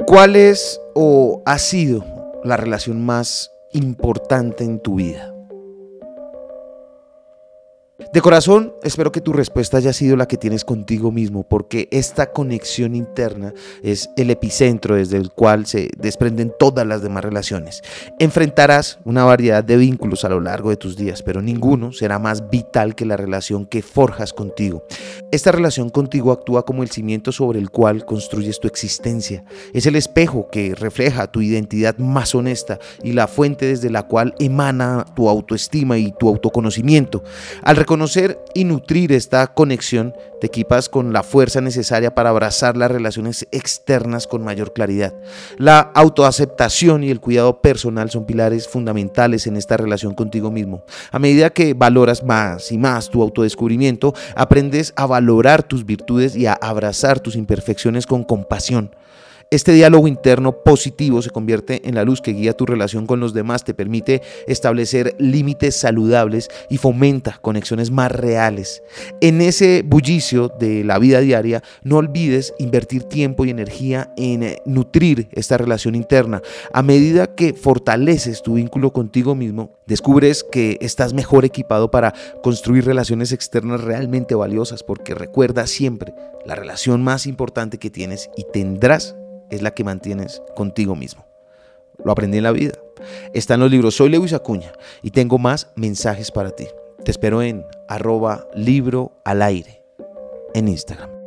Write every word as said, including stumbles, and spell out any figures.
¿Cuál es o ha sido la relación más importante en tu vida? De corazón, espero que tu respuesta haya sido la que tienes contigo mismo, porque esta conexión interna es el epicentro desde el cual se desprenden todas las demás relaciones. Enfrentarás una variedad de vínculos a lo largo de tus días, pero ninguno será más vital que la relación que forjas contigo. Esta relación contigo actúa como el cimiento sobre el cual construyes tu existencia. Es el espejo que refleja tu identidad más honesta y la fuente desde la cual emana tu autoestima y tu autoconocimiento. Al reconocer y nutrir esta conexión, te equipas con la fuerza necesaria para abrazar las relaciones externas con mayor claridad. La autoaceptación y el cuidado personal son pilares fundamentales en esta relación contigo mismo. A medida que valoras más y más tu autodescubrimiento, aprendes a valorar tus virtudes y a abrazar tus imperfecciones con compasión. Este diálogo interno positivo se convierte en la luz que guía tu relación con los demás, te permite establecer límites saludables y fomenta conexiones más reales. En ese bullicio de la vida diaria, no olvides invertir tiempo y energía en nutrir esta relación interna. A medida que fortaleces tu vínculo contigo mismo, descubres que estás mejor equipado para construir relaciones externas realmente valiosas, porque recuerda siempre, la relación más importante que tienes y tendrás es la que mantienes contigo mismo. Lo aprendí en la vida. Está en los libros. Soy Lewis Acuña y tengo más mensajes para ti. Te espero en arroba libro al aire en Instagram.